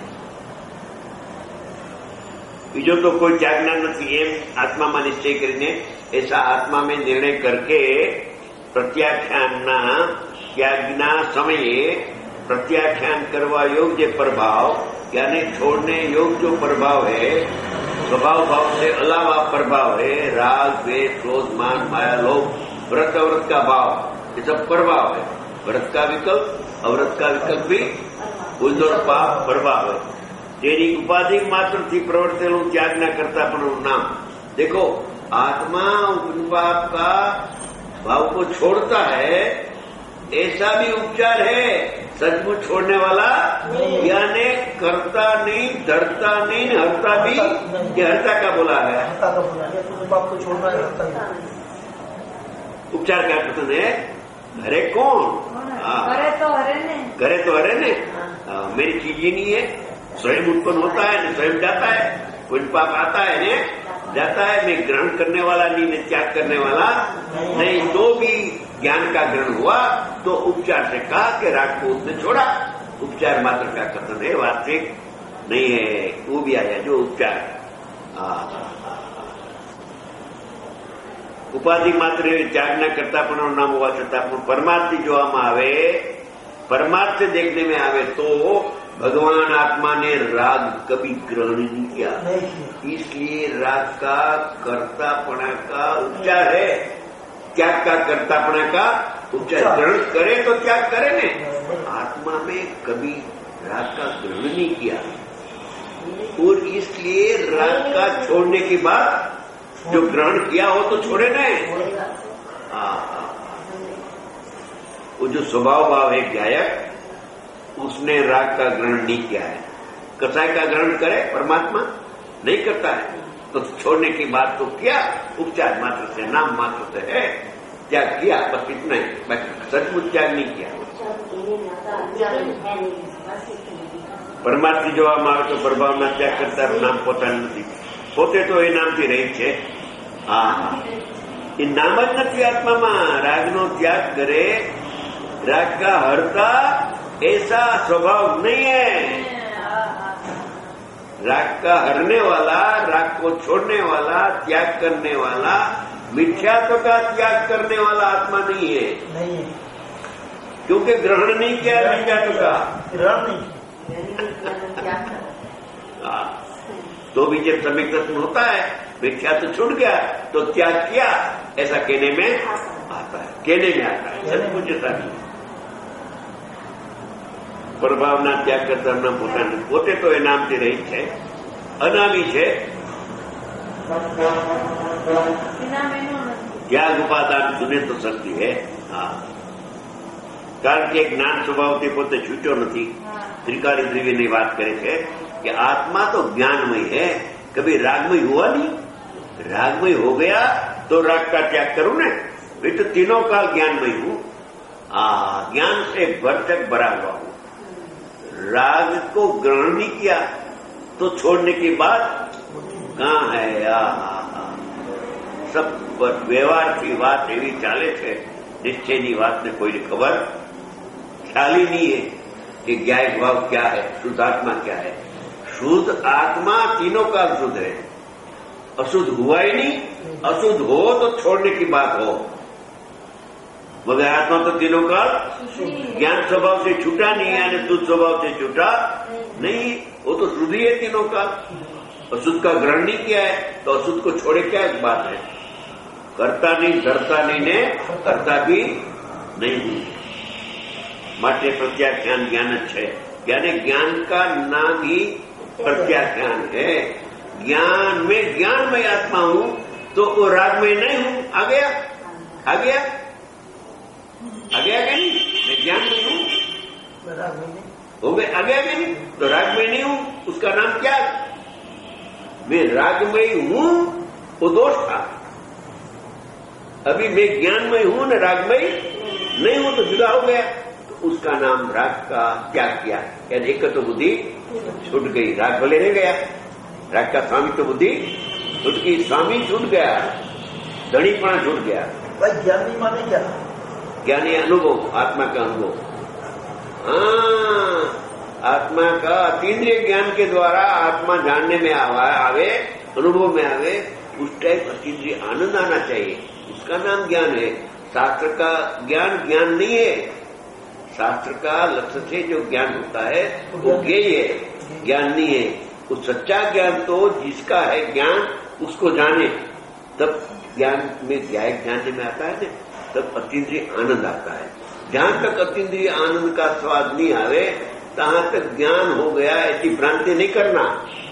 બીજો તો કોઈ ત્યાગના નથી એમ આત્મામાં નિશ્ચય કરીને એસા આત્મામાં નિર્ણય કરકે પ્રત્યાખ્યાનના ત્યાગના સમયે પ્રત્યાખ્યાન કરવા યોગ્ય प्रभाव यानी छोड़ने योग्य जो प्रभाव है, स्वभाव भाव से अलावा प्रभाव है, राग द्वेष क्रोध मान माया लोभ व्रत अव्रत का भाव, ये सब प्रभाव है। व्रत का विकल्प अव्रत का विकल्प भी उल्दोड़ पाप प्रभाव है। तेरी उपाधि मात्र थी प्रवर्तेलू त्याग न करता पण नाम। देखो, आत्मा उपनिपाप का भाव को छोड़ता है, ऐसा भी उपचार है। सचमुच छोड़ने वाला यानी करता नहीं, डरता नहीं, हरता भी। ये हरता का बोला है, हरता का बोला है, उपनिपाप को छोड़ना है, हरता है। उपचार क्या पसंद है? हरे कौन? करे तो हरे ने, करे तो हरे ने। मेरी चीज ही नहीं है, स्वयं उत्पन्न होता है न स्वयं जाता है। कोई पाप आता है ने जाता है। मैं ग्रहण करने वाला नहीं, मैं त्याग करने वाला नहीं। तो भी ज्ञान का ग्रहण हुआ तो उपचार से कहा कि राग को उसने छोड़ा। उपचार मात्र का कथन है, वास्तविक नहीं है। वो भी आया जो उपचार उपाधि मात्र त्याग न करता पण नाम होवा छતાં પણ પરમાર્થી જોવામાં આવે, परमार्थ देखने में आवे तो भगवान आत्मा ने राग कभी ग्रहण नहीं किया। इसलिए राग का कर्तापना का उपचार है, त्याग का कर्तापना का उपचार। ग्रहण करे तो त्याग करे ने। आत्मा में कभी राग का ग्रहण नहीं किया, और इसलिए राग का छोड़ने के बाद जो ग्रहण किया हो तो छोड़े नहीं। हाँ, वो जो स्वभाव भाव है गायक, उसने राग का ग्रहण नहीं किया है। कसाय का ग्रहण करे परमात्मा नहीं करता है, तो छोड़ने की बात तो किया, उपचार मात्र से, नाम मात्र से है, त्याग किया, बस इतना ही, बाकी सचमुच त्याग नहीं किया। પરમાત્મા જોવામાં આવે તો પ્રભાવના ત્યાગ કરતા નામ પોતાનું નથી, પોતે તો એ નામથી રહી છે। હા, એ નામ જ નથી આત્મામાં। રાગનો ત્યાગ કરે, राग का हरता ऐसा स्वभाव नहीं है। राग का हरने वाला, राग को छोड़ने वाला, त्याग करने वाला, मिथ्यात्व का त्याग करने वाला आत्मा नहीं है, नहीं है, क्योंकि ग्रहण नहीं किया मिथ्यात्व का। ग्रहण नहीं। हाँ, तो भी जब सम्यक दर्शन होता है, मिथ्यात्व छूट गया तो त्याग किया, ऐसा कहने में आता है, कहने में आता है, सचमुच ऐसा नहीं। प्रभावना त्याग करता नाम પોતાને, પોતે તો એ નામથી રહી છે, અનામી છે। ત્યાગ ઉપાદાન સુને તો શક્તિ है। હા, કારણ કે જ્ઞાન સ્વભાવથી પોતે છૂટ્યો નથી। ત્રિકારી દ્રવ્યની વાત કરે છે कि आत्मा तो ज्ञानमय है, कभी रागमय हुआ नहीं। रागमय हो गया तो राग का त्याग करूं ना, मैं तो तीनों काल ज्ञानमय हूं। ज्ञान से भर तक भरा हुआ हूं। राग को ग्रहण नहीं किया तो छोड़ने की बात कहां है। आ, आ, आ, सब व्यवहार की बात एवी चाले छे, निश्चयनी बात ने कोई खबर ख्याल ही नहीं है कि ज्ञायक भाव क्या है, शुद्ध आत्मा क्या है। शुद्ध आत्मा तीनों काल शुद्ध है, अशुद्ध हुआ ही नहीं। अशुद्ध हो तो छोड़ने की बात हो, मगर आत्मा तो तीनों काल ज्ञान स्वभाव से छूटा नहीं है, शुद्ध स्वभाव से छूटा नहीं, वो तो शुद्ध ही है तीनों काल। अशुद्ध का ग्रहण नहीं किया है तो अशुद्ध को छोड़े क्या एक बात है। करता नहीं, धरता नहीं ने करता भी नहीं हूं, माटे प्रत्याख्यान ज्ञान है। यानी ज्ञान का नाम ही प्रत्याख्यान है। ज्ञान में ज्ञानमय आत्मा हूं तो वो रागमय नहीं हूं। आ गया, आ गया, आ गया क्या नहीं? मैं ज्ञान में हूं, हो गया, आ गया क्या नहीं? तो रागमय नहीं हूं, उसका नाम क्या? मैं रागमय हूं, वो दोष था। अभी मैं ज्ञानमय हूं न रागमय नहीं हूं, तो जुदा हो गया, तो उसका नाम राग का त्याग किया। यानी एक तो बुद्धि छूट गई, राग भले रह गया, राग का स्वामी तो बुद्धि छूट गई, स्वामी छूट गया, धनीपना छूट गया। भाई ज्ञानी माने क्या? ज्ञानी अनुभव, आत्मा का अनुभव। हाँ, आत्मा का अतीन्द्रिय ज्ञान के द्वारा आत्मा जानने में आवे, अनुभव में आवे, उस टाइप अतीन्द्रिय आनंद आना चाहिए, उसका नाम ज्ञान है। शास्त्र का ज्ञान ज्ञान नहीं है। शास्त्र का लक्ष्य से जो ज्ञान होता है वो ज्ञेय है, ज्ञान नहीं है। वो सच्चा ज्ञान तो जिसका है ज्ञान उसको जाने, तब ज्ञान में ज्ञायक जानने में आता है, तब अतीन्द्रिय आनंद आता है। जहां तक अतीन्द्रिय आनंद का स्वाद नहीं आवे तहां तक ज्ञान हो गया ऐसी भ्रांति नहीं करना।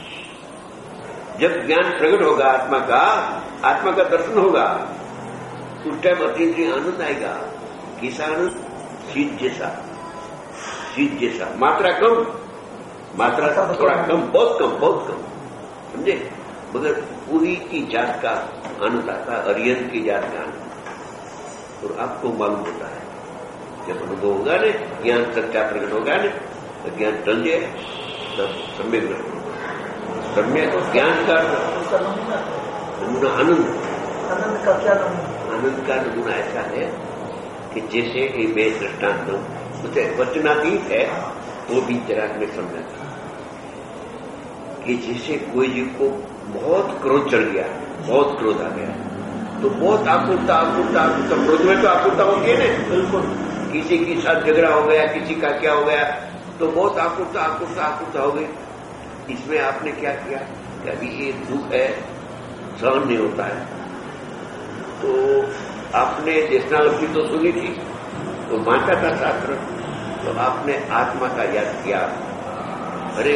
जब ज्ञान प्रकट होगा आत्मा का, आत्मा का दर्शन होगा, उस टाइम अतीन्द्रिय आनंद आएगा। किसा आनंद? शीत जैसा, शीत जैसा, मात्रा कम, मात्रा थोड़ा कम, बहुत कम, बहुत कम, समझे, मगर पूरी की जात का आनंद आता है, अरियंत की जात का आनंद। और आपको मालूम होता है जब अनुभव होगा न, ज्ञान सच्चा प्रकट होगा न, तो ज्ञान टल जाए, तब सम्यक सम्यक ज्ञान का नमूना आनंद। आनंद का क्या नमूना? आनंद का नमूना ऐसा है कि जैसे ये मैं दृष्टांत हूं, मुझे वचनातीत है, वो भी जरा में समझा कि जैसे कोई जी को बहुत क्रोध चढ़ गया, बहुत क्रोध आ गया, तो बहुत आकुलता आकुलता आकुलता, क्रोध में तो आकुलता होती है ना, बिल्कुल। किसी के साथ झगड़ा हो गया, किसी का क्या हो गया, तो बहुत आकुलता आकुलता आकुलता हो गई। इसमें आपने क्या किया कि अभी ये दुख है, सहन नहीं होता है, तो आपने देशनालक्ष्मी तो सुनी थी, तो मानता था शास्त्र, तो आपने आत्मा का याद किया, अरे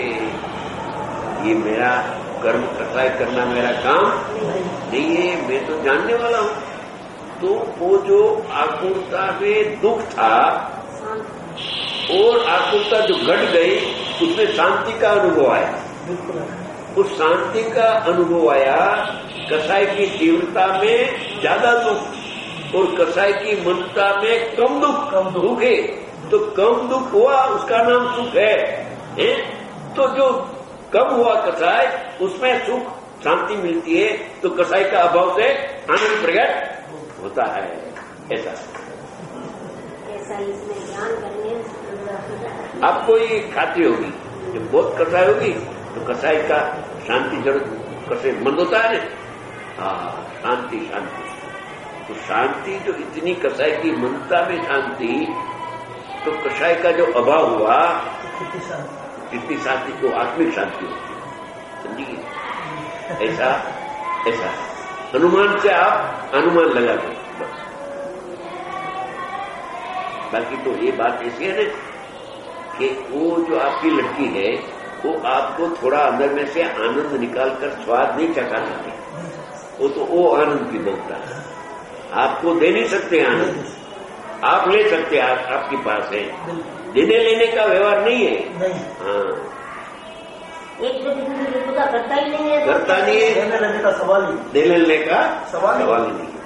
ये मेरा कर्म कसाय करना मेरा काम नहीं है, मैं तो जानने वाला हूं। तो वो जो आकुलता में दुख था और आकुलता जो घट गई उसमें शांति का अनुभव आया। उस शांति का अनुभव आया। कसाय की तीव्रता में ज्यादा दुख और कसाय की मनता में कम दुख कम दुख है। तो कम दुख हुआ उसका नाम सुख है, है? तो जो कम हुआ कसाय उसमें सुख शांति मिलती है। तो कसाय का अभाव से आनंद प्रकट होता है। ऐसा ऐसा इसमें ज्ञान करने आपको ये खातिर होगी। जब बहुत कसाय होगी तो कसाय का शांति जरूर कैसे मंद होता है ना। हाँ, शांति शांति तो शांति जो इतनी कसाय की मनता में शांति, तो कसाय का जो अभाव हुआ इतनी शांति को आत्मिक शांति होती है। समझिए, ऐसा ऐसा अनुमान से आप अनुमान लगा दो बस। बाकी तो ये बात ऐसी है ना कि वो जो आपकी लड़की है वो आपको थोड़ा अंदर में से आनंद निकालकर स्वाद नहीं चखा सकती। वो तो वो आनंद की ममता है, आपको दे नहीं सकते आनंद। आप ले सकते, आप, आपके पास है, देने लेने का व्यवहार नहीं है। हाँ, एक व्यक्ति का करता ही नहीं है, करता नहीं है, देने लेने का सवाल ही देने लेने का सवाल ही सवाल नहीं।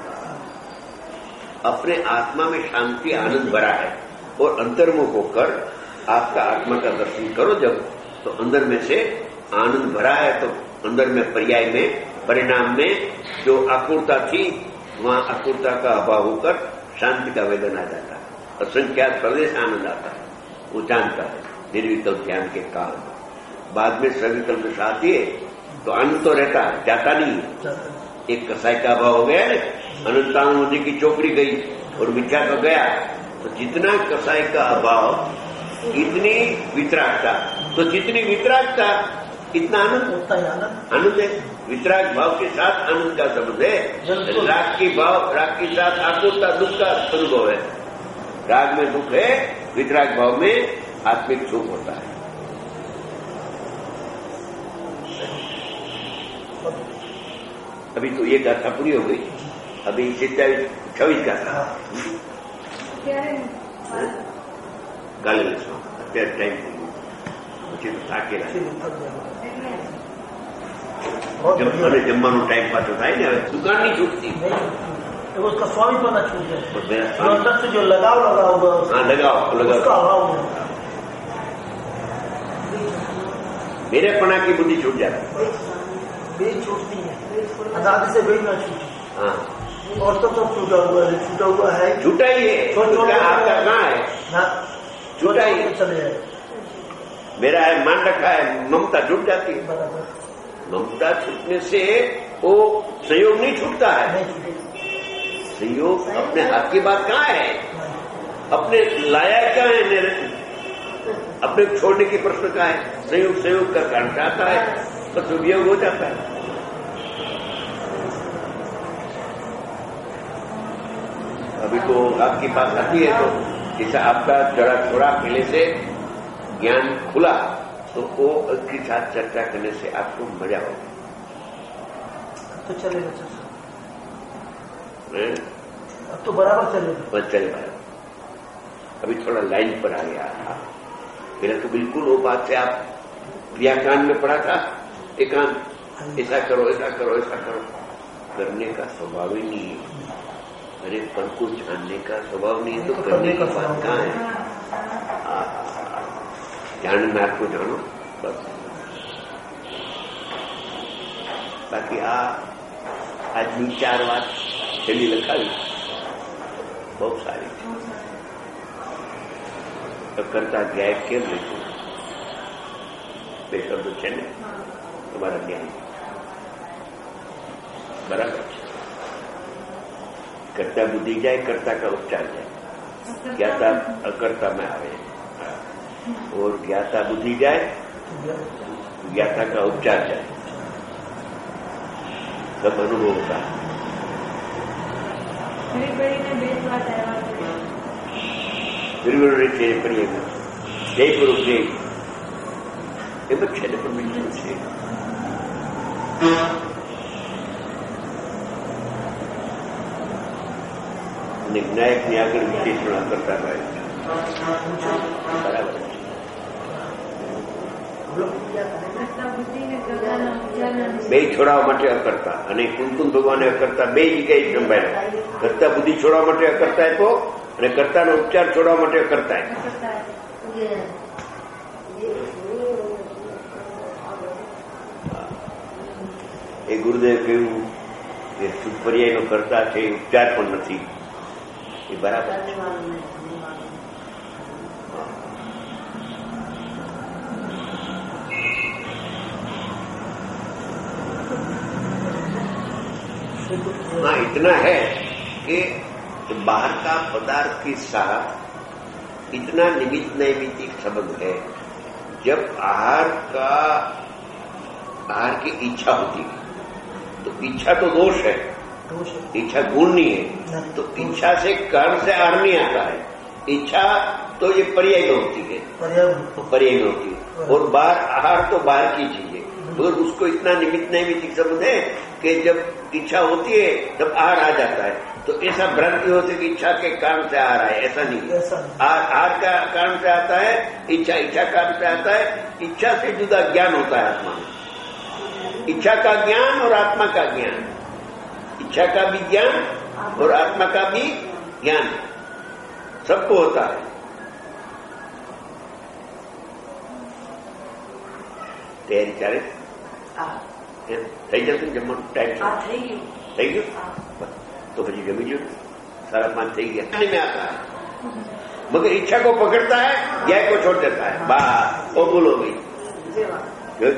अपने आत्मा में शांति आनंद भरा है और अंतर्मुख होकर आपका आत्मा का दर्शन करो जब, तो अंदर में से आनंद भरा है। तो अंदर में पर्याय में परिणाम में जो आकुलता थी वहां आकुलता का अभाव होकर शांति का वेदन आ जाता है। असंख्यात प्रदेश आनंद आता है, वो जानता है निर्विकल्प ध्यान के काल। बाद में सविकल्प दशा आती है तो आनंद तो रहता है, जाता नहीं है। एक कसाय का अभाव हो गया है, अनंतानुमति की चौकड़ी गई और मिथ्या तो गया। तो जितना कसाय का अभाव इतनी वितरागता, तो जितनी वितरागता इतना आनंद होता है। आनंद आनंद है। वितराग भाव के साथ आनंद का संबंध है। राग की भाव राग के साथ आकुलता दुख का अनुभव है। राग में दुख है, वितराग भाव में आत्मिक सुख होता है। अभी तो ये गाथा पूरी हो गई, अभी सत्ताईस छब्बीस गाथा गाले અત્યારે ટાઈમ થઈ ગયો, પછી તો થાકેલા અને જમવાનો ટાઈમ પાછો થાય ને, હવે દુકાન નહીં છૂટતી। उसका स्वामी पना छूट तो जाए, मेरा जो अंदर से जो लगाव लगा होगा हाँ लगाओ उसका लगाओ अभाव है। मेरे पना की बुद्धि छूट जाती। बेच छूटती है, आजादी से बेच ना छूटी। हाँ, और तो सब छूटा हुआ है, छूटा हुआ है, छूटा ही है। छोड़- छोड़- क्या आपका कहाँ है? ना छूटा ही है। चले जाए मेरा है मान रखा है, ममता छूट जाती है। बराबर ममता छूटने से वो संयोग नहीं छूटता है। नहीं छूटे। संयोग अपने हाथ की बात कहाँ है? अपने लाया क्या है मेरे, अपने छोड़ने की प्रश्न का है। संयोग संयोग का कारण चाहता है तो वियोग हो जाता है। अभी तो आपकी बात आती है तो जैसा आपका जरा थोड़ा पहले से ज्ञान खुला तो वो उसके साथ चर्चा करने से आपको मजा होगा। तो चलेगा चल हैं? अब तो बराबर चलेगा। बस चल रहा है। अभी थोड़ा लाइन पर आ गया। पहले तो बिल्कुल वो बात से आप व्याख्यान में पढ़ा था, एकांत ऐसा करो ऐसा करो ऐसा करो, करने का स्वभाव ही नहीं है। अरे पर को जानने का स्वभाव नहीं है तो करने की बात कहाँ है? जानना आपको जानो बस। बाकी आ આજની ચાર વાત છેલ્લી લખાવી બહુ સારી છે। તો કરતા ગયા કેમ લખ્યું? બે શબ્દો છે ને તમારા જ્ઞાન બરાબર છે। કરતા બુદ્ધિ જાય, કરતા का उपचार जाए, ज्ञाता अकर्ता में आवे और ज्ञाता बुद्धि जाए, ज्ञाता का उपचार जाए, सब अनुभव होता है। जय गुरु जय એમાં છે ને પણ બીજું છે. અને જ્ઞાયકની આગળ વિશેષણ કરતા હોય બરાબર છે. બે છોડાવવા માટે અકર્તા અને કુંકુમ ભગવાને અકર્તા બે જગ્યાએ સંભાળ્યા. કરતા બુદ્ધિ છોડવા માટે અકર્તા આપ્યો અને કરતાનો ઉપચાર છોડવા માટે અકર્તા આપ્યો. એ ગુરુદેવ કહ્યું કે શુદ્ધ પર્યાયનો કરતા છે એ ઉપચાર પણ નથી. એ બરાબર છે. हाँ, इतना है कि बाहर का पदार्थ के साथ इतना निमित्त नैमित्तिक संबंध है. जब आहार का आहार की इच्छा होती है तो इच्छा तो दोष है, इच्छा गुण नहीं है. तो इच्छा से कारण से आहार नहीं आता है. इच्छा तो ये पर्याय में होती है, पर्याय में होती है. और बाहर आहार तो बाहर की चीज है. मगर उसको इतना निमित्त नैमित्तिक संबंध है कि जब इच्छा होती है तब आहार आ जाता है. तो ऐसा भ्रांति होती है कि इच्छा के कारण से आहार है. ऐसा नहीं है. आहार का कारण से आता है, इच्छा इच्छा कारण से आता है. इच्छा से जुदा ज्ञान होता है आत्मा में. इच्छा का ज्ञान और आत्मा का ज्ञान, इच्छा का भी ज्ञान और आत्मा का भी ज्ञान सबको होता है. तैयारी चाले થઈ જશે જમવાનું ટાઈમ થઈ ગયું तो પછી જમી ગયું. साढ़े पांच થઈ ગયા. में आता है मगर इच्छा को पकड़ता है, ज्ञान को छोड़ देता है. बस वो बोलो भाई. गुड.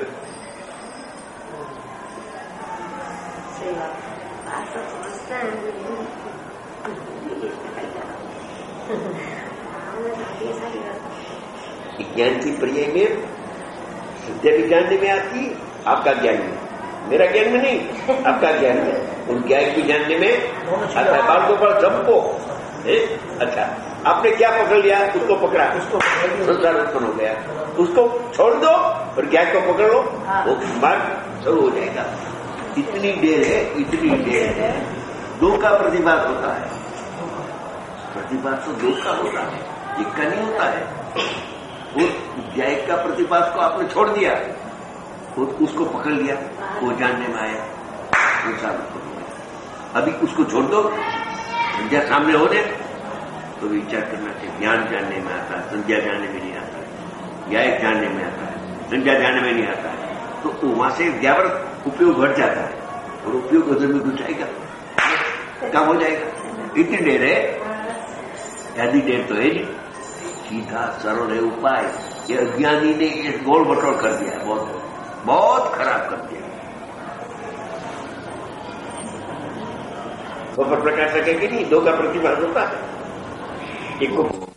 ज्ञान की पर्याय में सत्य भी जानने में आती, आपका ज्ञान में, मेरा ज्ञान में नहीं, आपका ज्ञान में. उन ज्ञान की जानने में आता है. बाल को पर सबको अच्छा आपने क्या पकड़ लिया, उसको पकड़ा, उसको संसार उत्पन्न हो गया. उसको छोड़ दो और ज्ञान को पकड़ लो, वो मार्ग शुरू हो जाएगा. इतनी देर है, इतनी देर है. दो का प्रतिभास होता है. प्रतिभास तो दो का होता है, एक का नहीं होता है. वो ज्ञान का प्रतिभास को आपने छोड़ दिया, उसको पकड़ लिया, वो जानने में आया, वो साबित हो गया. अभी उसको छोड़ दो, संध्या सामने हो दे तो विचार करना चाहिए. ज्ञान जानने में आता है, संध्या जानने में नहीं आता है. ज्ञान जानने में आता है, संध्या जानने में नहीं आता है. तो वहां से व्यावृत उपयोग घट जाता है और उपयोग उधर में घुस जाएगा, काम हो जाएगा. इतनी देर है, ज्यादा देर तो है नहीं. सीधा सरल है उपाय. ये अज्ञानी ने ये गोल बटोर कर दिया, बहुत बहुत खराब कर दिया. तो पर प्रकाश रखेगी नहीं, दो का प्रतिभास होता है. एक को